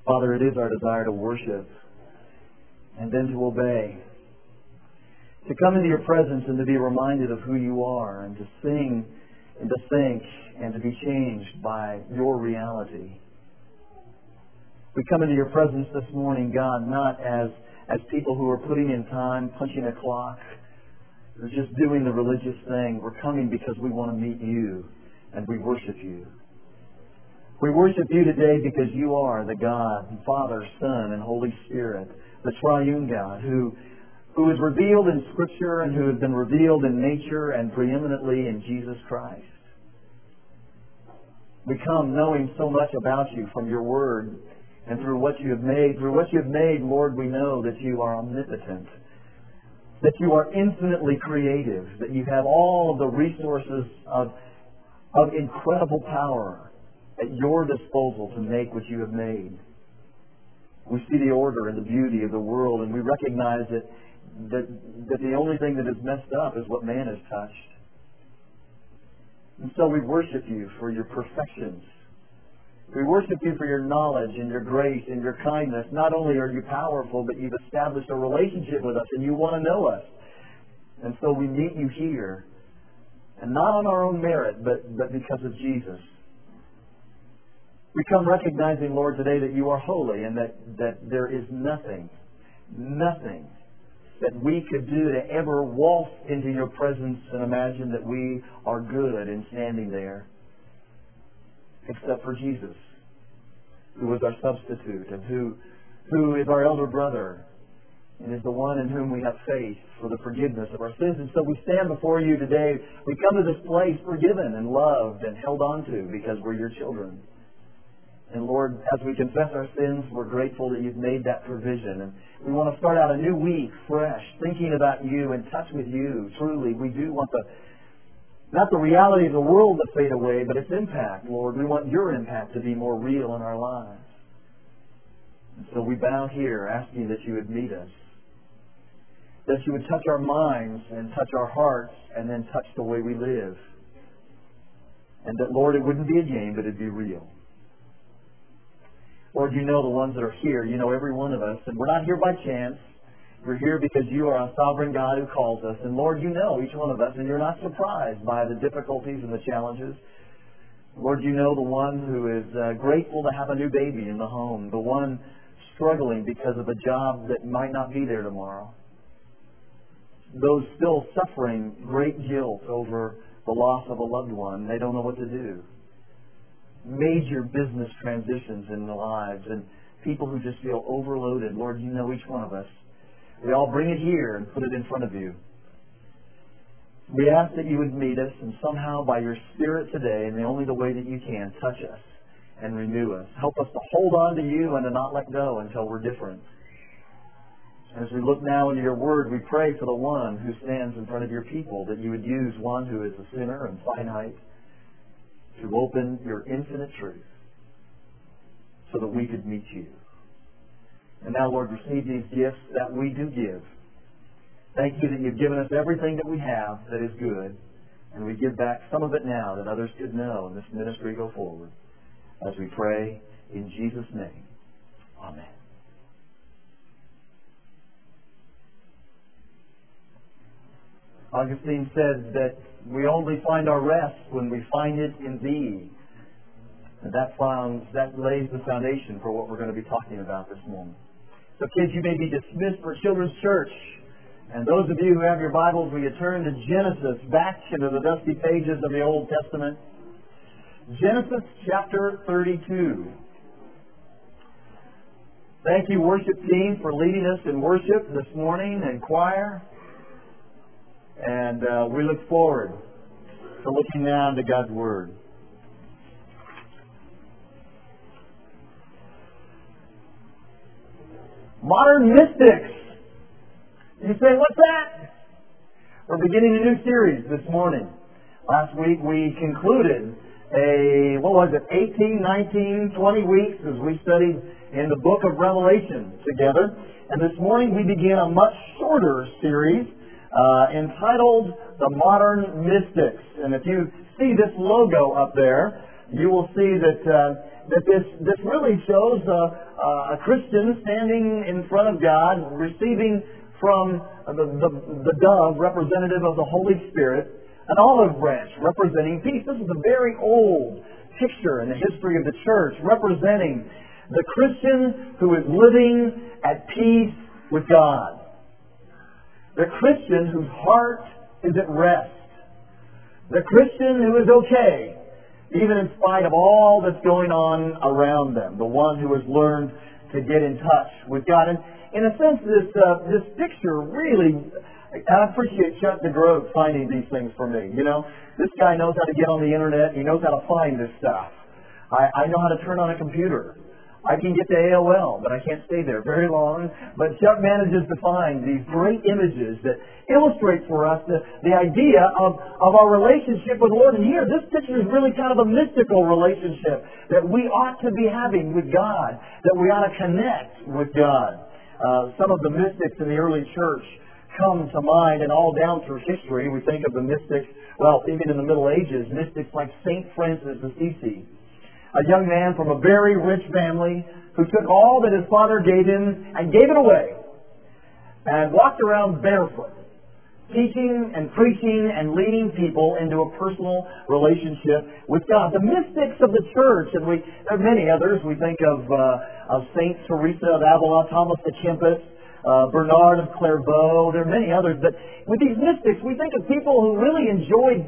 Father, it is our desire to worship and then to obey. To come into your presence and to be reminded of who you are, and to sing and to think and to be changed by your reality. We come into your presence this morning, God, not as people who are putting in time, punching a clock, or just doing the religious thing. We're coming because we want to meet you and we worship you. We worship you today because you are the God, Father, Son, and Holy Spirit, the triune God who is revealed in Scripture and who has been revealed in nature and preeminently in Jesus Christ. We come knowing so much about you from your Word and through what you have made. Through what you have made, Lord, we know that you are omnipotent, that you are infinitely creative, that you have all of the resources of incredible power at your disposal to make what you have made. We see the order and the beauty of the world, and we recognize that the only thing that is messed up is what man has touched. And so we worship you for your perfections. We worship you for your knowledge and your grace and your kindness. Not only are you powerful, but you've established a relationship with us and you want to know us. And so we meet you here. And not on our own merit, but because of Jesus. We come recognizing, Lord, today that you are holy and that there is nothing that we could do to ever waltz into your presence and imagine that we are good in standing there, except for Jesus, who was our substitute and who is our elder brother and is the one in whom we have faith for the forgiveness of our sins. And so we stand before you today. We come to this place forgiven and loved and held on to because we're your children. And Lord, as we confess our sins, we're grateful that you've made that provision. And we want to start out a new week fresh, thinking about you, in touch with you. Truly, we do want not the reality of the world to fade away, but its impact, Lord. We want your impact to be more real in our lives. And so we bow here asking that you would meet us, that you would touch our minds and touch our hearts and then touch the way we live. And that, Lord, it wouldn't be a game, but it'd be real. Lord, you know the ones that are here. You know every one of us. And we're not here by chance. We're here because you are a sovereign God who calls us. And Lord, you know each one of us, and you're not surprised by the difficulties and the challenges. Lord, you know the one who is grateful to have a new baby in the home, the one struggling because of a job that might not be there tomorrow, those still suffering great guilt over the loss of a loved one. They don't know what to do. Major business transitions in their lives and people who just feel overloaded. Lord, you know each one of us. We all bring it here and put it in front of you. We ask that you would meet us and somehow by your Spirit today, and only the way that you can, touch us and renew us. Help us to hold on to you and to not let go until we're different. As we look now into your word, we pray for the one who stands in front of your people, that you would use one who is a sinner and finite to open your infinite truth so that we could meet you. And now, Lord, receive these gifts that we do give. Thank you that you've given us everything that we have that is good, and we give back some of it now that others could know and this ministry go forward. As we pray in Jesus' name. Amen. Augustine said that we only find our rest when we find it in thee. And that lays the foundation for what we're going to be talking about this morning. So kids, you may be dismissed for Children's Church. And those of you who have your Bibles, will you turn to Genesis, back into the dusty pages of the Old Testament. Genesis chapter 32. Thank you, worship team, for leading us in worship this morning and choir. And we look forward to looking now into God's Word. Modern mystics. You say, what's that? We're beginning a new series this morning. Last week we concluded 18, 19, 20 weeks as we studied in the book of Revelation together. And this morning we begin a much shorter series entitled The Modern Mystics. And if you see this logo up there, you will see that that this really shows a Christian standing in front of God, receiving from the dove, representative of the Holy Spirit, an olive branch representing peace. This is a very old picture in the history of the church, representing the Christian who is living at peace with God. The Christian whose heart is at rest. The Christian who is okay, even in spite of all that's going on around them. The one who has learned to get in touch with God. And in a sense, this picture really, I appreciate Chuck DeGroat finding these things for me. You know, this guy knows how to get on the internet. He knows how to find this stuff. I know how to turn on a computer. I can get to AOL, but I can't stay there very long. But Chuck manages to find these great images that illustrate for us the idea of our relationship with the Lord. And here, this picture is really kind of a mystical relationship that we ought to be having with God, that we ought to connect with God. Some of the mystics in the early church come to mind, and all down through history, we think of the mystics, well, even in the Middle Ages, mystics like St. Francis of Assisi. A young man from a very rich family who took all that his father gave him and gave it away and walked around barefoot, teaching and preaching and leading people into a personal relationship with God. The mystics of the church, and there are many others. We think of Saint Teresa of Avila, Thomas the Kempis, Bernard of Clairvaux. There are many others. But with these mystics, we think of people who really enjoyed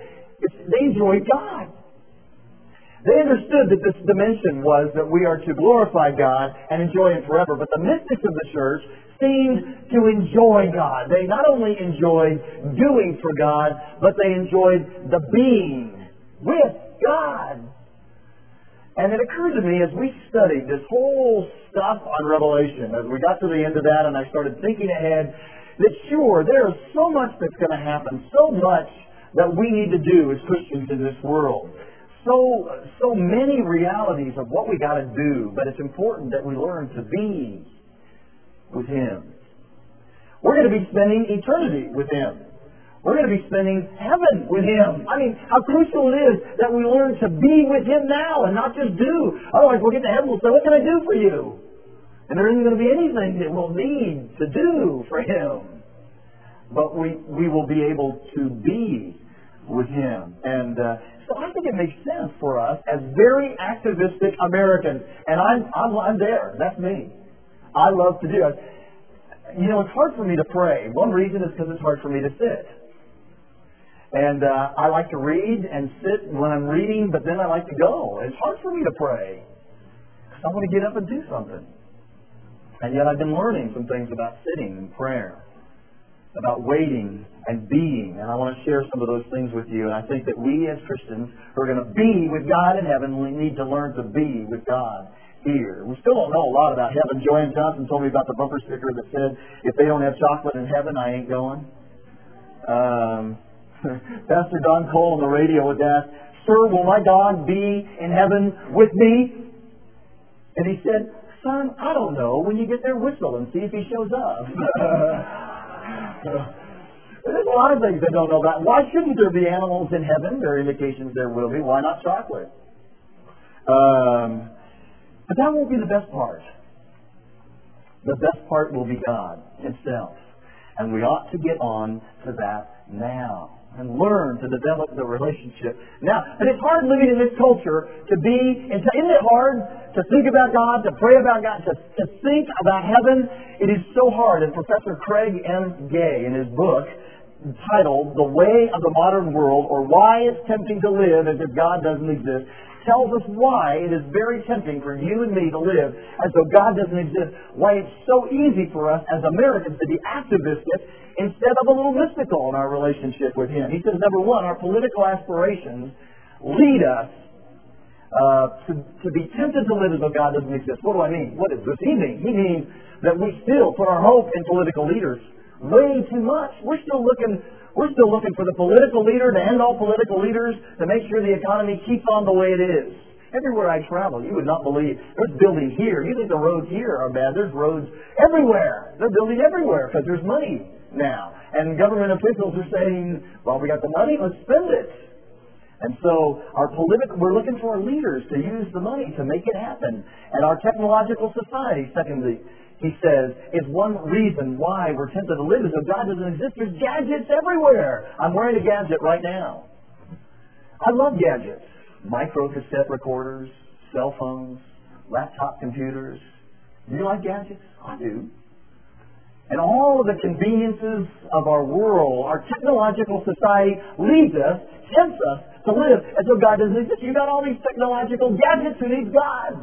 God. They understood that this dimension was that we are to glorify God and enjoy Him forever. But the mystics of the church seemed to enjoy God. They not only enjoyed doing for God, but they enjoyed the being with God. And it occurred to me as we studied this whole stuff on Revelation, as we got to the end of that and I started thinking ahead, that sure, there is so much that's going to happen, so much that we need to do as Christians in this world. So many realities of what we got to do, but it's important that we learn to be with Him. We're going to be spending eternity with Him. We're going to be spending heaven with Him. I mean, how crucial it is that we learn to be with Him now and not just do. Otherwise, we'll get to heaven and we'll say, what can I do for you? And there isn't going to be anything that we'll need to do for Him. But we will be able to be with Him. And so I think it makes sense for us as very activistic Americans. And I'm there. That's me. I love to do it. You know, it's hard for me to pray. One reason is because it's hard for me to sit. And I like to read and sit when I'm reading, but then I like to go. It's hard for me to pray because I want to get up and do something. And yet I've been learning some things about sitting and prayer, about waiting and being. And I want to share some of those things with you. And I think that we as Christians who are going to be with God in heaven, we need to learn to be with God here. We still don't know a lot about heaven. Joanne Johnson told me about the bumper sticker that said, if they don't have chocolate in heaven, I ain't going. Pastor Don Cole on the radio was asked, Sir, will my God be in heaven with me? And he said, Son, I don't know. When you get there, whistle and see if he shows up. There's a lot of things I don't know about. Why shouldn't there be animals in heaven? There are indications there will be. Why not chocolate? But that won't be the best part. The best part will be God Himself. And we ought to get on to that now and learn to develop the relationship now. And it's hard living in this culture to be, isn't it hard to think about God, to pray about God, to think about heaven? It is so hard. And Professor Craig M. Gay, in his book titled The Way of the Modern World, or Why It's Tempting to Live as If God Doesn't Exist, tells us why it is very tempting for you and me to live as though God doesn't exist. Why it's so easy for us as Americans to be activistic instead of a little mystical in our relationship with Him. He says, number one, our political aspirations lead us to be tempted to live as though God doesn't exist. What do I mean? What does he mean? He means that we still put our hope in political leaders way too much. We're still looking for the political leader to end all political leaders, to make sure the economy keeps on the way it is. Everywhere I travel, you would not believe. There's building here. You think the roads here are bad. There's roads everywhere. They're building everywhere because there's money now. And government officials are saying, well, we got the money, let's spend it. And so we're looking for our leaders to use the money to make it happen. And our technological society, secondly, he says, is one reason why we're tempted to live as though God doesn't exist. There's gadgets everywhere. I'm wearing a gadget right now. I love gadgets. Micro cassette recorders, cell phones, laptop computers. Do you like gadgets? I do. And all of the conveniences of our world, our technological society leads us, tempts us to live as though God doesn't exist. You got all these technological gadgets, who needs God?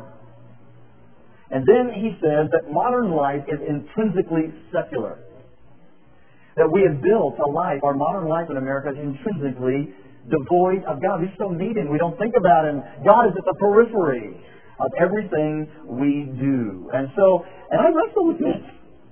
And then he says that modern life is intrinsically secular. That we have built a life, our modern life in America is intrinsically devoid of God. We just don't need Him. We don't think about Him. God is at the periphery of everything we do. And I wrestle with this.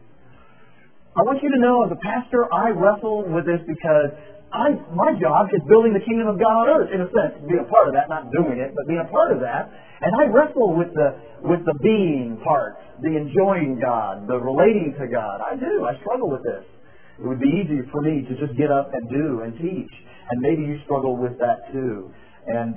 I want you to know, as a pastor, I wrestle with this because my job is building the kingdom of God on earth, in a sense. Being a part of that, not doing it, but being a part of that. And I wrestle with the being part, the enjoying God, the relating to God. I do. I struggle with this. It would be easier for me to just get up and do and teach. And maybe you struggle with that too. And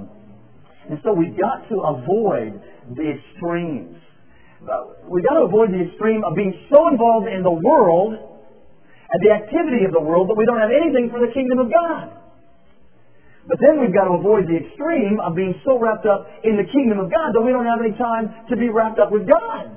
so we've got to avoid the extremes. We've got to avoid the extreme of being so involved in the world and the activity of the world that we don't have anything for the kingdom of God. But then we've got to avoid the extreme of being so wrapped up in the kingdom of God that we don't have any time to be wrapped up with God.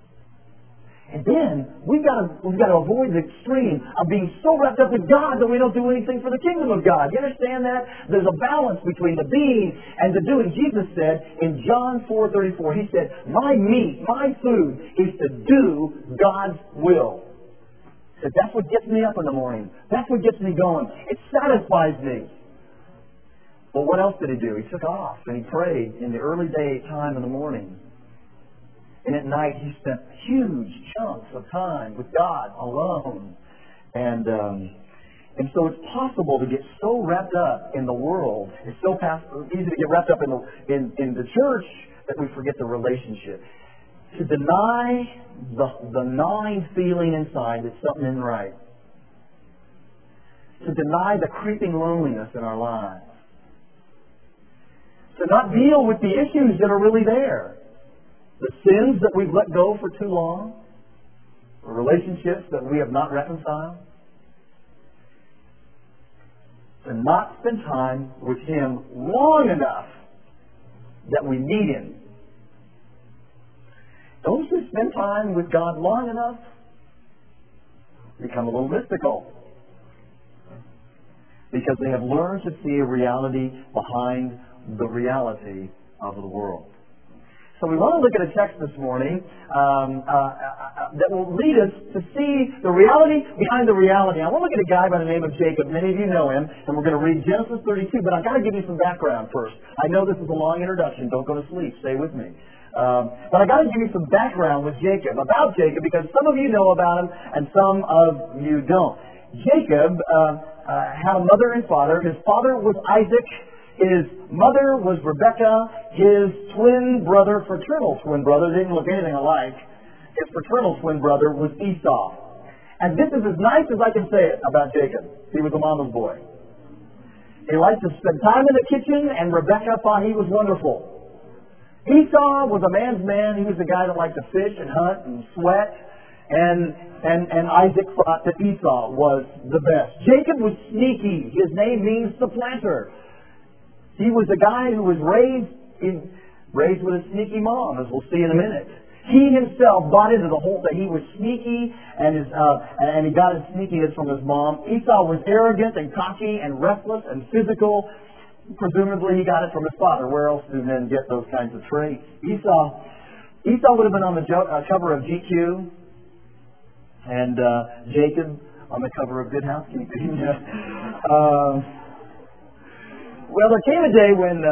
And then we've got to avoid the extreme of being so wrapped up with God that we don't do anything for the kingdom of God. You understand that? There's a balance between the being and the doing. Jesus said in John 4:34, He said, "My meat, my food is to do God's will." He said, that's what gets me up in the morning. That's what gets me going. It satisfies me. Well, what else did He do? He took off and He prayed in the early day time in the morning. And at night He spent huge chunks of time with God alone. And so it's possible to get so wrapped up in the world. It's so easy to get wrapped up in the church that we forget the relationship. To deny the gnawing feeling inside that something isn't right. To deny the creeping loneliness in our lives. To not deal with the issues that are really there. The sins that we've let go for too long. The relationships that we have not reconciled. To not spend time with Him long enough that we need Him. Those who spend time with God long enough become a little mystical. Because they have learned to see a reality behind the reality of the world. So we want to look at a text this morning that will lead us to see the reality behind the reality. I want to look at a guy by the name of Jacob. Many of you know him, and we're going to read Genesis 32, but I've got to give you some background first. I know this is a long introduction. Don't go to sleep. Stay with me. But I've got to give you some background with Jacob, about Jacob, because some of you know about him and some of you don't. Jacob had a mother and father. His father was Isaac. His mother was Rebekah. His twin brother, fraternal twin brother, they didn't look anything alike. His fraternal twin brother was Esau. And this is as nice as I can say it about Jacob. He was a mama's boy. He liked to spend time in the kitchen, and Rebekah thought he was wonderful. Esau was a man's man. He was the guy that liked to fish and hunt and sweat. And Isaac thought that Esau was the best. Jacob was sneaky. His name means supplanter. He was a guy who was raised with a sneaky mom, as we'll see in a minute. He himself bought into the whole that he was sneaky, and he got his sneakiness from his mom. Esau was arrogant and cocky and restless and physical. Presumably he got it from his father. Where else do men get those kinds of traits? Esau would have been on the cover of GQ, and Jacob on the cover of Good Housekeeping. Well, there came a day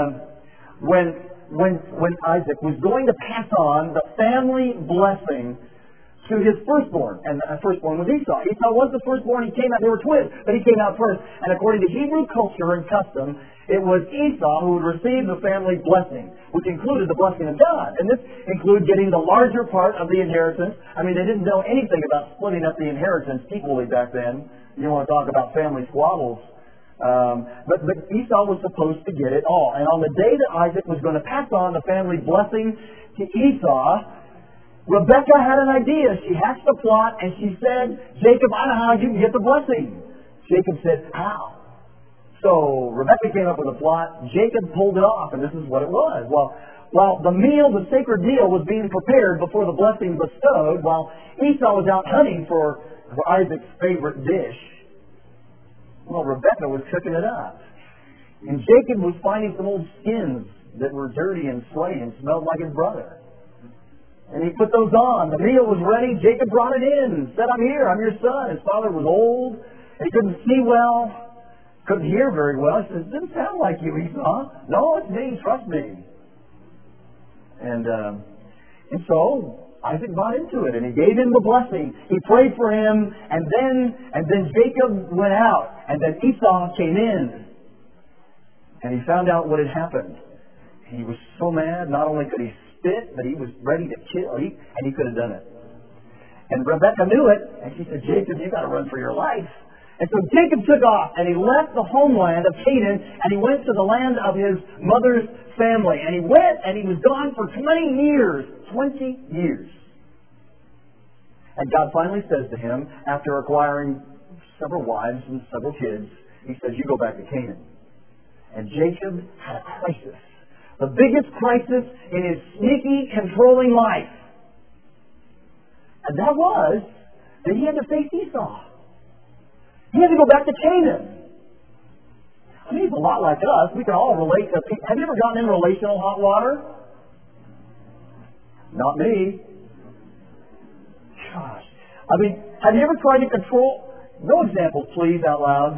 when Isaac was going to pass on the family blessing to his firstborn, and the firstborn was Esau. Esau was the firstborn. He came out. They were twins, but he came out first. And according to Hebrew culture and custom, it was Esau who would receive the family blessing, which included the blessing of God. And this included getting the larger part of the inheritance. I mean, they didn't know anything about splitting up the inheritance equally back then. You want to talk about family squabbles. But Esau was supposed to get it all. And on the day that Isaac was going to pass on the family blessing to Esau, Rebekah had an idea. She hatched a plot and she said, Jacob, I know how you can get the blessing. Jacob said, how? So Rebekah came up with a plot. Jacob pulled it off, and this is what it was. While the meal, the sacred meal, was being prepared before the blessing bestowed, while Esau was out hunting for Isaac's favorite dish, well, Rebekah was cooking it up. And Jacob was finding some old skins that were dirty and sweaty and smelled like his brother. And he put those on. The meal was ready. Jacob brought it in. Said, I'm here. I'm your son. His father was old. He couldn't see well. Couldn't hear very well. He says, it didn't sound like you, Esau. No, it's me. Trust me. And so Isaac bought into it, and he gave him the blessing. He prayed for him, and then Jacob went out, and then Esau came in, and he found out what had happened. He was so mad. Not only could he spit, but he was ready to kill, and he could have done it. And Rebekah knew it, and she said, Jacob, you got to run for your life. And so Jacob took off, and he left the homeland of Canaan, and he went to the land of his mother's family. And he went, and he was gone for 20 years. 20 years. And God finally says to him, after acquiring several wives and several kids, he says, you go back to Canaan. And Jacob had a crisis. The biggest crisis in his sneaky, controlling life. And that was that he had to face Esau. He had to go back to Canaan. I mean, he's a lot like us. We can all relate to people. Have you ever gotten in relational hot water? Not me. Gosh. I mean, have you ever tried to control... No examples, please, out loud.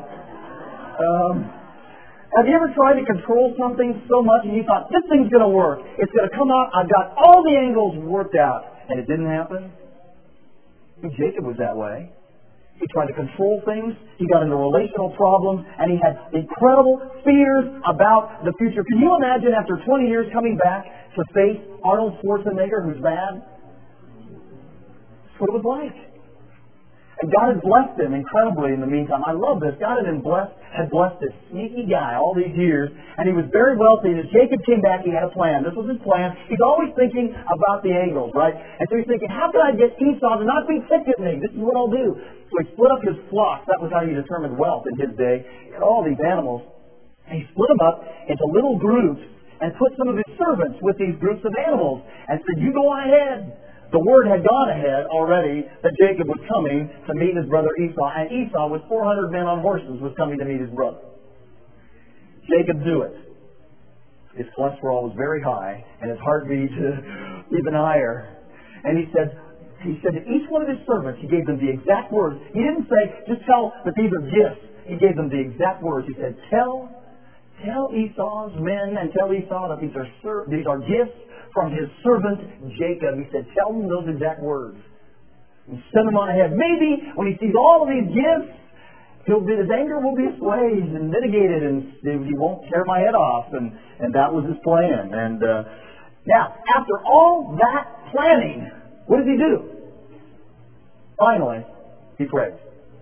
Have you ever tried to control something so much and you thought, this thing's going to work. It's going to come out. I've got all the angles worked out. And it didn't happen? Jacob was that way. He tried to control things. He got into relational problems. And he had incredible fears about the future. Can you imagine after 20 years coming back to face Arnold Schwarzenegger, who's bad? That's what it was like. And God had blessed him incredibly in the meantime. I love this. God had blessed this sneaky guy all these years, and he was very wealthy. And as Jacob came back, he had a plan. This was his plan. He's always thinking about the angles, right? And so he's thinking, how can I get Esau to not be ticked at me? This is what I'll do. So he split up his flocks. That was how you determined wealth in his day. He had all these animals. And he split them up into little groups and put some of his servants with these groups of animals and said, you go on ahead. The word had gone ahead already that Jacob was coming to meet his brother Esau. And Esau, with 400 men on horses, was coming to meet his brother. Jacob knew it. His cholesterol was very high, and his heartbeat even higher. And he said to each one of his servants, he gave them the exact words. He didn't say, just tell that these are gifts. He gave them the exact words. He said, tell Esau's men and tell Esau that these are gifts from his servant Jacob. He said, tell them those exact words. And send them on ahead. Maybe when he sees all of these gifts, his anger will be assuaged and mitigated, and he won't tear my head off. And that was his plan. And now, after all that planning, what did he do? Finally, he prayed.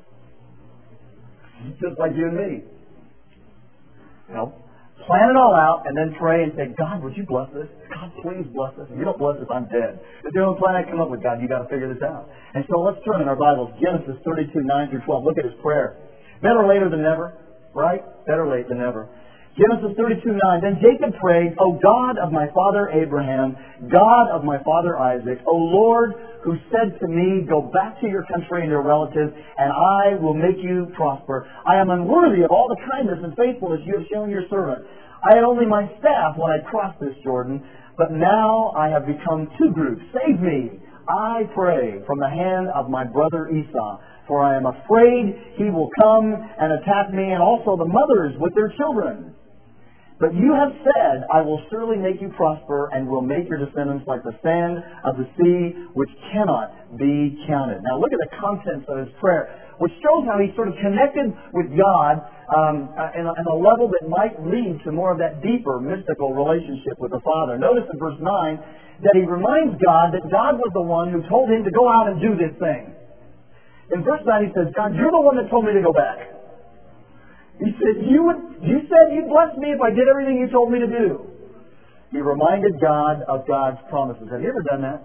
Just like you and me. You know, plan it all out and then pray and say, God, would you bless this? God, please bless this. If you don't bless this, I'm dead. If the only plan I come up with, God, you got to figure this out. And so let's turn in our Bibles, Genesis 32, 9 through 12. Look at his prayer. Better later than never, right? Better late than never. Genesis 32, 9. Then Jacob prayed, O God of my father Abraham, God of my father Isaac, O Lord, who said to me, go back to your country and your relatives, and I will make you prosper. I am unworthy of all the kindness and faithfulness you have shown your servant. I had only my staff when I crossed this Jordan, but now I have become two groups. Save me, I pray, from the hand of my brother Esau. For I am afraid he will come and attack me, and also the mothers with their children. But you have said, I will surely make you prosper and will make your descendants like the sand of the sea, which cannot be counted. Now look at the contents of his prayer, which shows how he's sort of connected with God in a level that might lead to more of that deeper, mystical relationship with the Father. Notice in verse 9 that he reminds God that God was the one who told him to go out and do this thing. In verse 9 he says, God, you're the one that told me to go back. He said, you said you'd bless me if I did everything you told me to do. He reminded God of God's promises. Have you ever done that?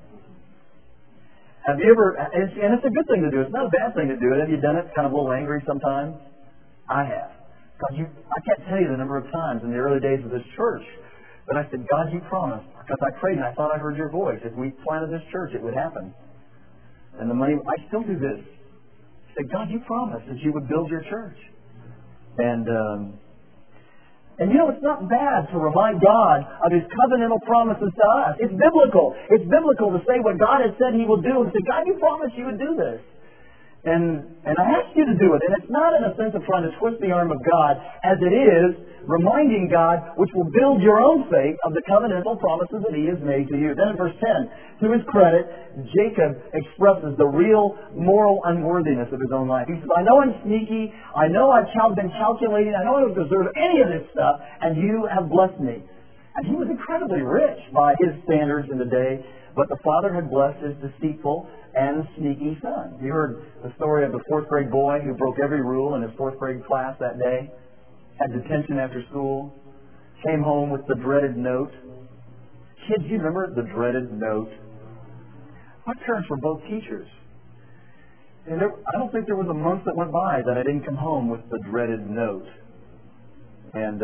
Have you ever, and it's a good thing to do. It's not a bad thing to do it. Have you done it kind of a little angry sometimes? I have. God, I can't tell you the number of times in the early days of this church that I said, God, you promised. Because I prayed and I thought I heard your voice. If we planted this church, it would happen. And the money, I still do this. I said, God, you promised that you would build your church. And you know, it's not bad to remind God of His covenantal promises to us. It's biblical. It's biblical to say what God has said He will do and say, God, you promised you would do this. And I ask you to do it. And it's not in a sense of trying to twist the arm of God, as it is reminding God, which will build your own faith, of the covenantal promises that He has made to you. Then in verse 10, to his credit, Jacob expresses the real moral unworthiness of his own life. He says, I know I'm sneaky. I know I've been calculating. I know I don't deserve any of this stuff, and you have blessed me. And he was incredibly rich by his standards in the day, but the father had blessed his deceitful and sneaky son. You heard the story of the fourth grade boy who broke every rule in his fourth grade class that day, had detention after school, came home with the dreaded note. Kids, you remember the dreaded note? My parents were both teachers. And I don't think there was a month that went by that I didn't come home with the dreaded note. And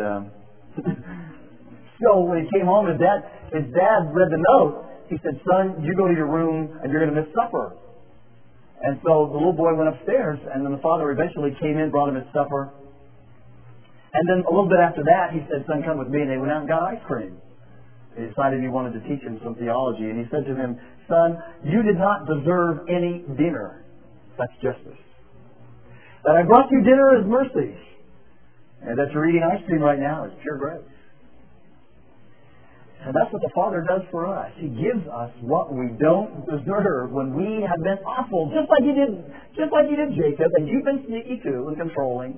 so when he came home, his dad read the note. He said, son, you go to your room and you're going to miss supper. And so the little boy went upstairs, and then the father eventually came in, brought him his supper. And then a little bit after that, he said, son, come with me. And they went out and got ice cream. He decided he wanted to teach him some theology. And he said to him, son, you did not deserve any dinner. That's justice. That I brought you dinner is mercy. And that you're eating ice cream right now is pure grace. And that's what the Father does for us. He gives us what we don't deserve when we have been awful, just like He did Jacob, and you've been sneaky too and controlling.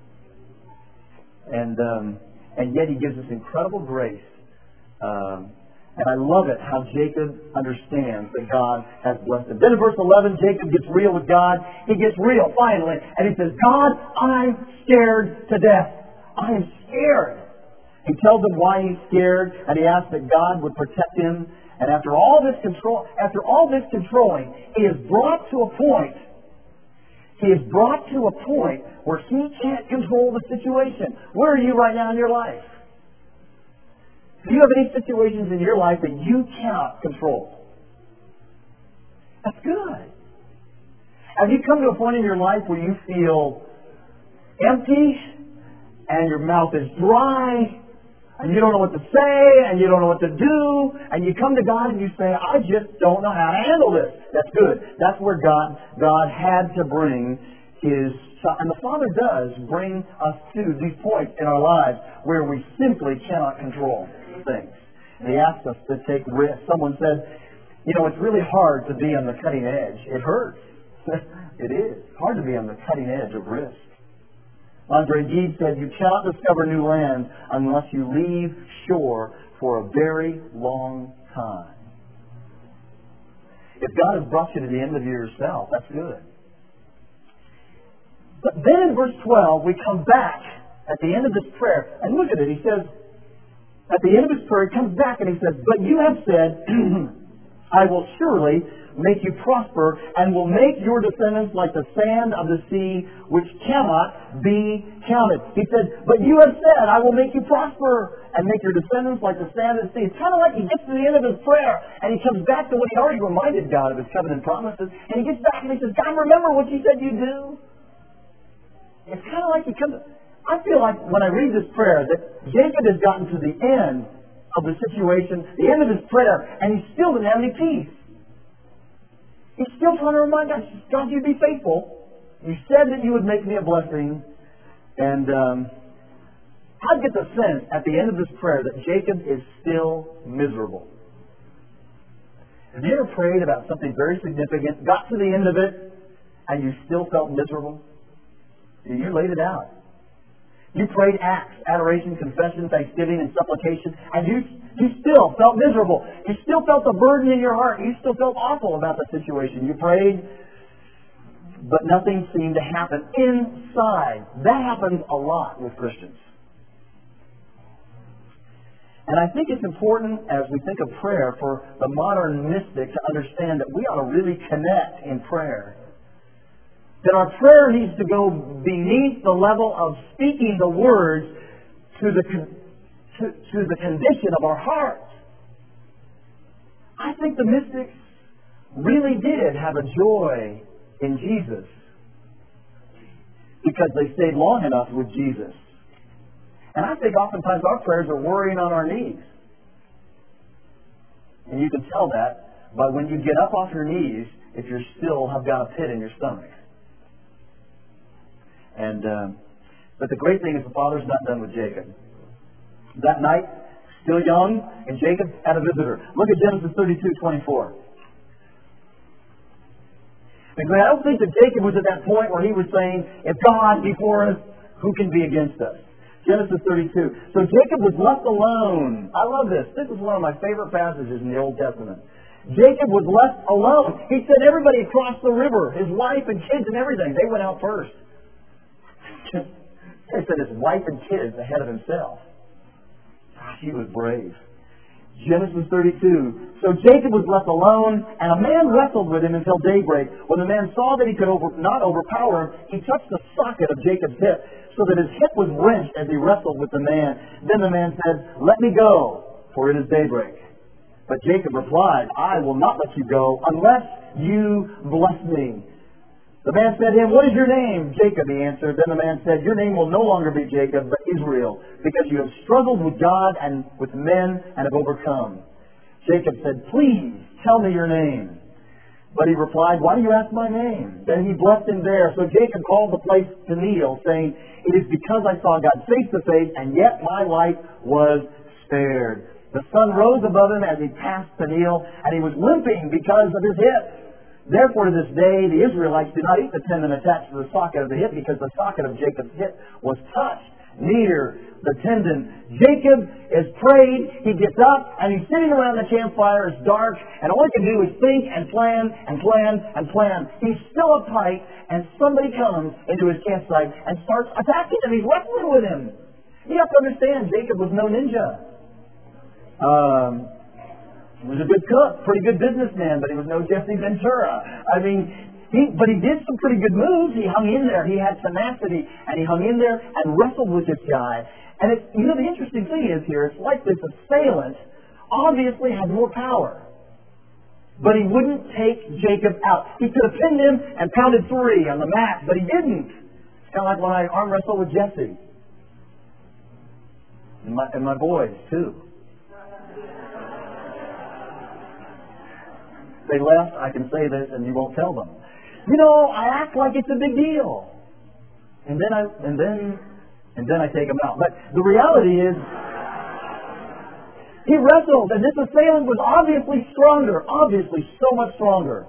And yet He gives us incredible grace. And I love it how Jacob understands that God has blessed him. Then in verse 11, Jacob gets real with God. He gets real finally, and he says, God, I'm scared to death. I am scared. He tells him why he's scared, and he asks that God would protect him. And after all this controlling, he is brought to a point. He is brought to a point where he can't control the situation. Where are you right now in your life? Do you have any situations in your life that you cannot control? That's good. Have you come to a point in your life where you feel empty and your mouth is dry and you don't know what to say and you don't know what to do, and you come to God and you say, I just don't know how to handle this? That's good. That's where God had to bring His Son. And the Father does bring us to these points in our lives where we simply cannot control things. And He asks us to take risks. Someone said, it's really hard to be on the cutting edge. It hurts. It is hard to be on the cutting edge of risk. Andre Gide said, you cannot discover new land unless you leave shore for a very long time. If God has brought you to the end of yourself, that's good. But then in verse 12, we come back at the end of this prayer, and look at it. He says, at the end of his prayer, he comes back and he says, but you have said, I will surely make you prosper and will make your descendants like the sand of the sea, which cannot be counted. He said, but you have said, I will make you prosper and make your descendants like the sand of the sea. It's kind of like he gets to the end of his prayer and he comes back to what he already reminded God of his covenant promises. And he gets back and he says, God, remember what you said you'd do? It's kind of like he comes... I feel like when I read this prayer that Jacob has gotten to the end of the situation, the end of his prayer, and he still didn't have any peace. He's still trying to remind God, God, you be faithful. You said that you would make me a blessing. And I get the sense at the end of this prayer that Jacob is still miserable. Have you ever prayed about something very significant, got to the end of it, and you still felt miserable? You laid it out. You prayed acts, adoration, confession, thanksgiving, and supplication, and you still felt miserable. You still felt the burden in your heart. You still felt awful about the situation. You prayed but nothing seemed to happen inside. That happens a lot with Christians. And I think it's important as we think of prayer for the modern mystic to understand that we ought to really connect in prayer. That our prayer needs to go beneath the level of speaking the words to the condition of our hearts. I think the mystics really did have a joy in Jesus because they stayed long enough with Jesus. And I think oftentimes our prayers are worrying on our knees. And you can tell that by when you get up off your knees if you still have got a pit in your stomach. But the great thing is the Father's not done with Jacob. That night, still young, and Jacob had a visitor. Look at Genesis 32:24. Because I don't think that Jacob was at that point where he was saying, if God be for us, who can be against us? Genesis 32. So Jacob was left alone. I love this. This is one of my favorite passages in the Old Testament. Jacob was left alone. He said everybody across the river, his wife and kids and everything, they went out first. He said his wife and kids ahead of himself. Gosh, he was brave. Genesis 32. So Jacob was left alone, and a man wrestled with him until daybreak. When the man saw that he could not overpower him, he touched the socket of Jacob's hip, so that his hip was wrenched as he wrestled with the man. Then the man said, "Let me go, for it is daybreak." But Jacob replied, "I will not let you go unless you bless me." The man said to him, "What is your name?" "Jacob," he answered. Then the man said, "Your name will no longer be Jacob, but Israel, because you have struggled with God and with men and have overcome." Jacob said, "Please tell me your name." But he replied, "Why do you ask my name?" Then he blessed him there. So Jacob called the place Peniel, saying, "It is because I saw God face to face, and yet my life was spared." The sun rose above him as he passed Peniel, and he was limping because of his hip. Therefore, to this day, the Israelites do not eat the tendon attached to the socket of the hip, because the socket of Jacob's hip was touched near the tendon. Jacob is prayed, he gets up, and he's sitting around the campfire. It's dark, and all he can do is think and plan and plan and plan. He's still uptight, and somebody comes into his campsite and starts attacking him. He's wrestling with him. You have to understand, Jacob was no ninja. He was a good cook, pretty good businessman, but he was no Jesse Ventura. But he did some pretty good moves. He hung in there. He had tenacity, and he hung in there and wrestled with this guy. And the interesting thing is here, it's like this assailant obviously had more power, but he wouldn't take Jacob out. He could have pinned him and pounded 3 on the mat, but he didn't. It's kind of like when I arm wrestled with Jesse and my boys too. They left, I can say this, and you won't tell them. I act like it's a big deal, and then I take them out. But the reality is, he wrestled, and this assailant was obviously so much stronger.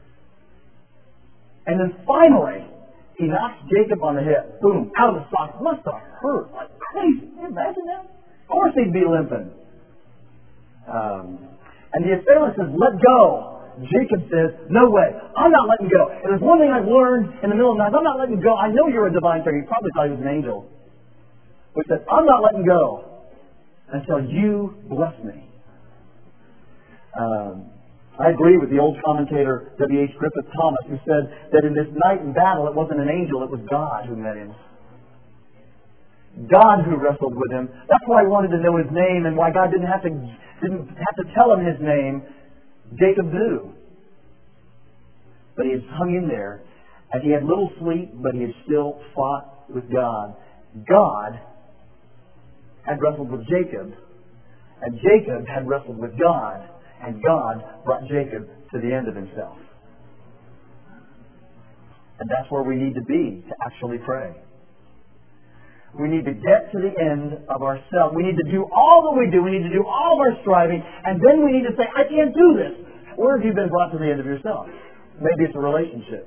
And then finally, he knocks Jacob on the hip. Boom, out of the socket. Must have hurt like crazy. Can you imagine that? Of course he'd be limping. And the assailant says, "Let go." Jacob says, "No way. I'm not letting go. And there's one thing I've learned in the middle of the night. I'm not letting go. I know you're a divine figure." He probably thought he was an angel. But he said, "I'm not letting go until you bless me." I agree with the old commentator W.H. Griffith Thomas, who said that in this night in battle, it wasn't an angel, it was God who met him. God who wrestled with him. That's why he wanted to know his name, and why God didn't have to tell him his name. Jacob knew. But he had hung in there, and he had little sleep, but he had still fought with God. God had wrestled with Jacob, and Jacob had wrestled with God, and God brought Jacob to the end of himself. And that's where we need to be to actually pray. We need to get to the end of ourselves. We need to do all that we do. We need to do all of our striving. And then we need to say, "I can't do this." Where have you been brought to the end of yourself? Maybe it's a relationship.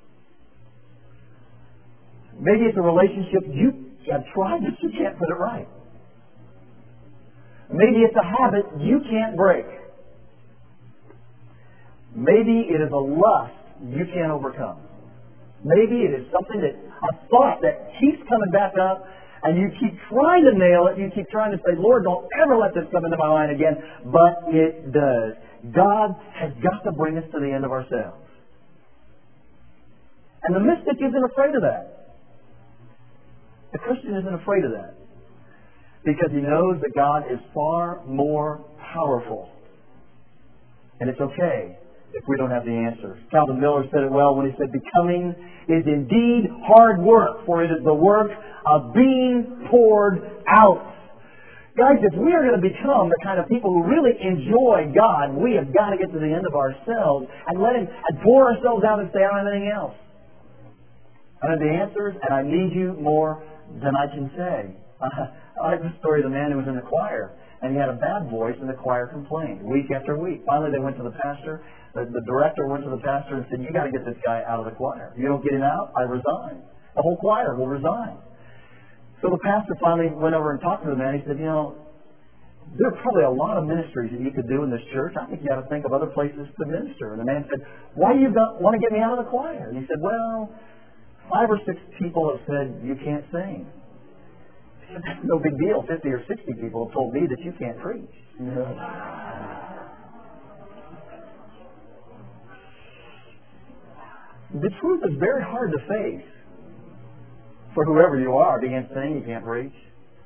Maybe it's a relationship you have tried, but you can't put it right. Maybe it's a habit you can't break. Maybe it is a lust you can't overcome. Maybe it is something that, a thought that keeps coming back up, and you keep trying to nail it. You keep trying to say, Lord, don't ever let this come into my mind again. But it does. God has got to bring us to the end of ourselves. And the mystic isn't afraid of that. The Christian isn't afraid of that. Because he knows that God is far more powerful. And it's okay if we don't have the answer. Calvin Miller said it well when he said, becoming is indeed hard work, for it is the work of being poured out. Guys, if we are going to become the kind of people who really enjoy God, we have got to get to the end of ourselves and let Him and pour ourselves out and say, I don't have anything else. I have the answers, and I need you more than I can say. I like the story of the man who was in the choir, and he had a bad voice, and the choir complained week after week. Finally, they went to the pastor. The director went to the pastor and said, you got to get this guy out of the choir. You don't get him out, I resign. The whole choir will resign. So the pastor finally went over and talked to the man. He said, there are probably a lot of ministries that you could do in this church. I think you got to think of other places to minister. And the man said, why do you want to get me out of the choir? And he said, well, 5 or 6 people have said you can't sing. He said, that's no big deal. 50 or 60 people have told me that you can't preach. The truth is very hard to face for whoever you are. You can't sing, you can't preach.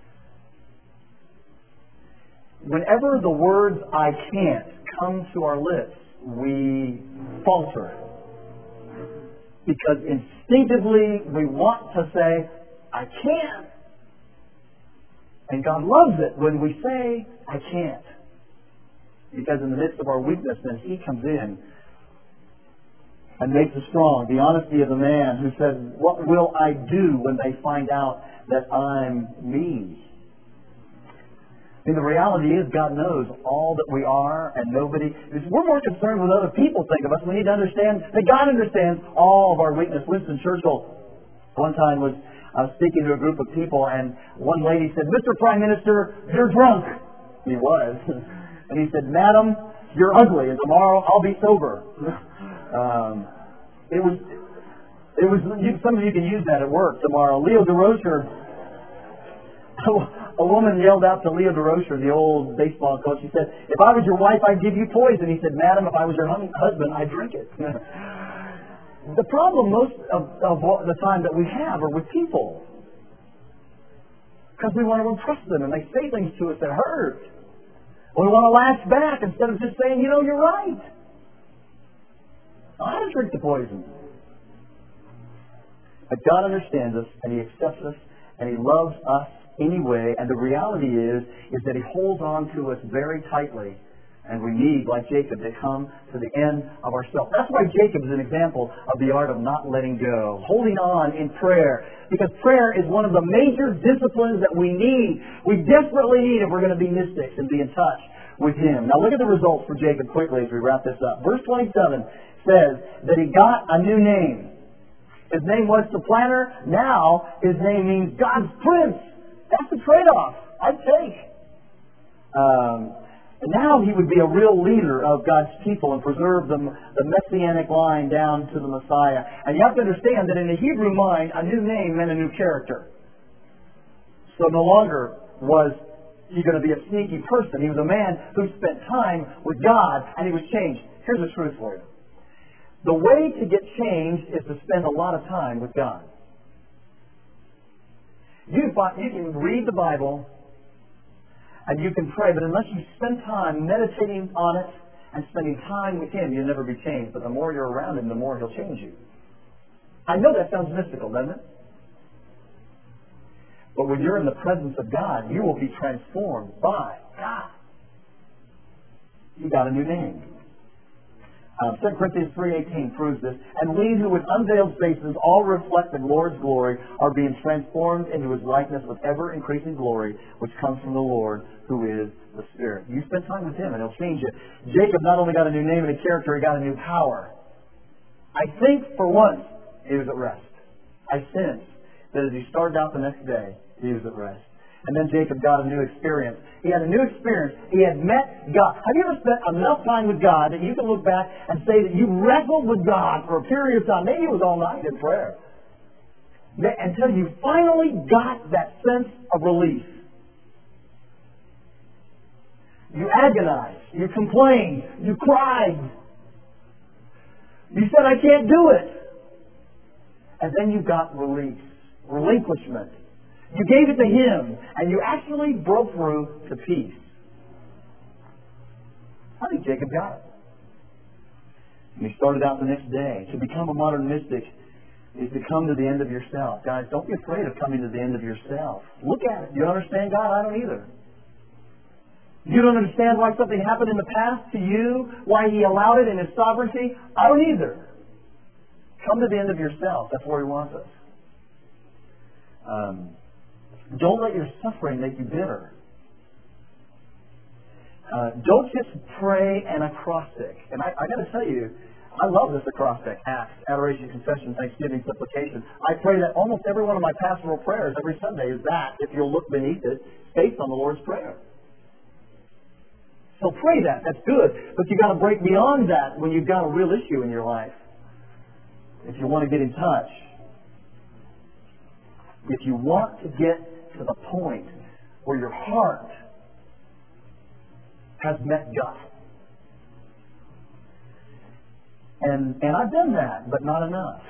Whenever the words I can't come to our lips, we falter. Because instinctively we want to say, I can't. And God loves it when we say, I can't. Because in the midst of our weakness, then He comes in and makes us strong. The honesty of the man who said, what will I do when they find out that I'm me? And the reality is God knows all that we are, and nobody... We're more concerned with other people think of us. We need to understand that God understands all of our weakness. Winston Churchill one time was speaking to a group of people, and one lady said, Mr. Prime Minister, you're drunk. He was. And he said, Madam, you're ugly, and tomorrow I'll be sober. It was. Some of you can use that at work tomorrow. Leo DeRocher, a woman yelled out to Leo DeRocher, the old baseball coach. She said, "If I was your wife, I'd give you poison." He said, "Madam, if I was your husband, I'd drink it." The problem most of the time that we have are with people, because we want to impress them, and they say things to us that hurt. Or we want to lash back instead of just saying, you're right. I don't drink the poison. But God understands us, and He accepts us, and He loves us anyway. And the reality is that He holds on to us very tightly. And we need, like Jacob, to come to the end of ourselves. That's why Jacob is an example of the art of not letting go. Holding on in prayer. Because prayer is one of the major disciplines that we need. We desperately need if we're going to be mystics and be in touch with Him. Now look at the results for Jacob quickly as we wrap this up. Verse 27 says that he got a new name. His name was Supplanter. Now his name means God's Prince. That's the trade-off I'd take. Now he would be a real leader of God's people and preserve the messianic line down to the Messiah. And you have to understand that in the Hebrew mind, a new name meant a new character. So no longer was he going to be a sneaky person. He was a man who spent time with God, and he was changed. Here's the truth for you. The way to get changed is to spend a lot of time with God. You can read the Bible and you can pray, but unless you spend time meditating on it and spending time with Him, you'll never be changed. But the more you're around Him, the more He'll change you. I know that sounds mystical, doesn't it? But when you're in the presence of God, you will be transformed by God. You got a new name. 2 Corinthians 3:18 proves this. And we who with unveiled faces all reflect the Lord's glory are being transformed into His likeness with ever-increasing glory, which comes from the Lord, who is the Spirit. You spend time with Him and He'll change you. Jacob not only got a new name and a character, he got a new power. I think for once he was at rest. I sense that as he started out the next day, he was at rest. And then Jacob got a new experience. He had a new experience. He had met God. Have you ever spent enough time with God that you can look back and say that you wrestled with God for a period of time? Maybe it was all night in prayer. Until you finally got that sense of relief. You agonized. You complained. You cried. You said, I can't do it. And then you got release. Relinquishment. You gave it to Him, and you actually broke through to peace. I think Jacob got it. And he started out the next day. To become a modern mystic is to come to the end of yourself. Guys, don't be afraid of coming to the end of yourself. Look at it. You don't understand God? I don't either. You don't understand why something happened in the past to you? Why He allowed it in His sovereignty? I don't either. Come to the end of yourself. That's where He wants us. Don't let your suffering make you bitter. Don't just pray an acrostic. And I got to tell you, I love this acrostic: Acts, Adoration, Confession, Thanksgiving, Supplication. I pray that almost every one of my pastoral prayers every Sunday is that, if you'll look beneath it, based on the Lord's Prayer. So pray that. That's good. But you've got to break beyond that when you've got a real issue in your life. If you want to get in touch. If you want to get to the point where your heart has met God. And I've done that, but not enough.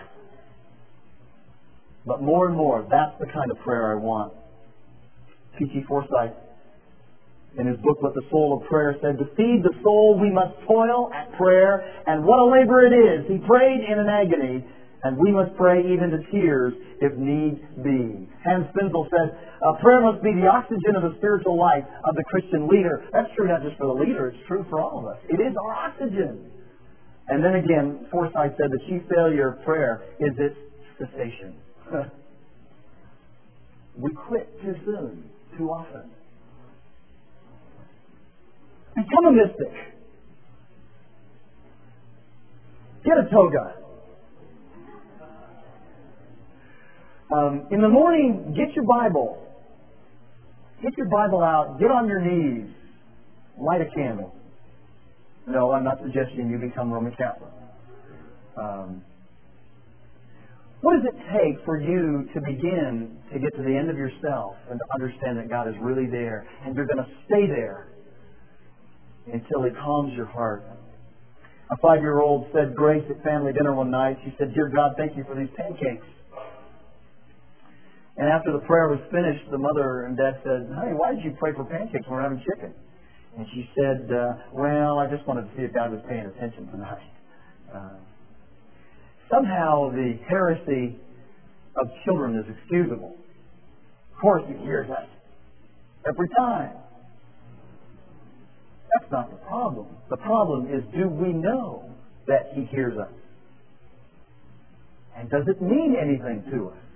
But more and more, that's the kind of prayer I want. P.T. Forsyth, in his book, What the Soul of Prayer said, to feed the soul we must toil at prayer, and what a labor it is. He prayed in an agony, and we must pray even to tears if need be. Hans Spinzel said, prayer must be the oxygen of the spiritual life of the Christian leader. That's true not just for the leader, it's true for all of us. It is our oxygen. And then again, Forsyth said the chief failure of prayer is its cessation. We quit too soon, too often. Become a mystic. Get a toga. In the morning, get your Bible. Get your Bible out. Get on your knees. Light a candle. No, I'm not suggesting you become Roman Catholic. What does it take for you to begin to get to the end of yourself and to understand that God is really there and you're going to stay there until He calms your heart? A 5-year-old said grace at family dinner one night. She said, "Dear God, thank you for these pancakes." And after the prayer was finished, the mother and dad said, "Honey, why did you pray for pancakes when we're having chicken?" And she said, well, I just wanted to see if God was paying attention tonight. Somehow the heresy of children is excusable. Of course He hears us every time. That's not the problem. The problem is, do we know that He hears us? And does it mean anything to us?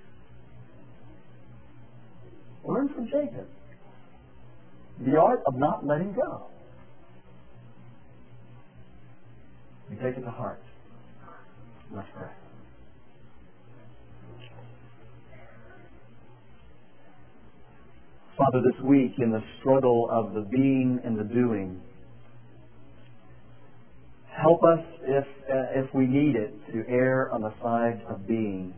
Learn from Jacob. The art of not letting go. You take it to heart. Let's pray. Father, this week in the struggle of the being and the doing, help us, if we need it, to err on the side of being.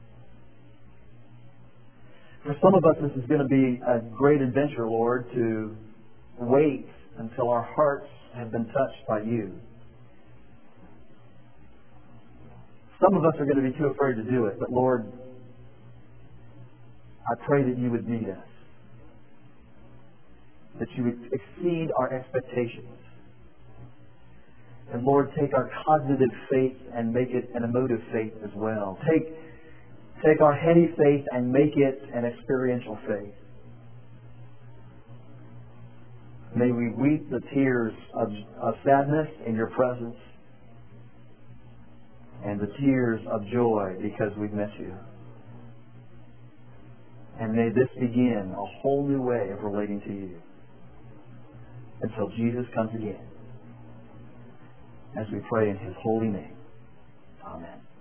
For some of us, this is going to be a great adventure, Lord, to wait until our hearts have been touched by You. Some of us are going to be too afraid to do it, but Lord, I pray that You would meet us, that You would exceed our expectations. And Lord, take our cognitive faith and make it an emotive faith as well. Take our heady faith and make it an experiential faith. May we weep the tears of sadness in Your presence and the tears of joy because we've met You. And may this begin a whole new way of relating to You until Jesus comes again, as we pray in His holy name. Amen.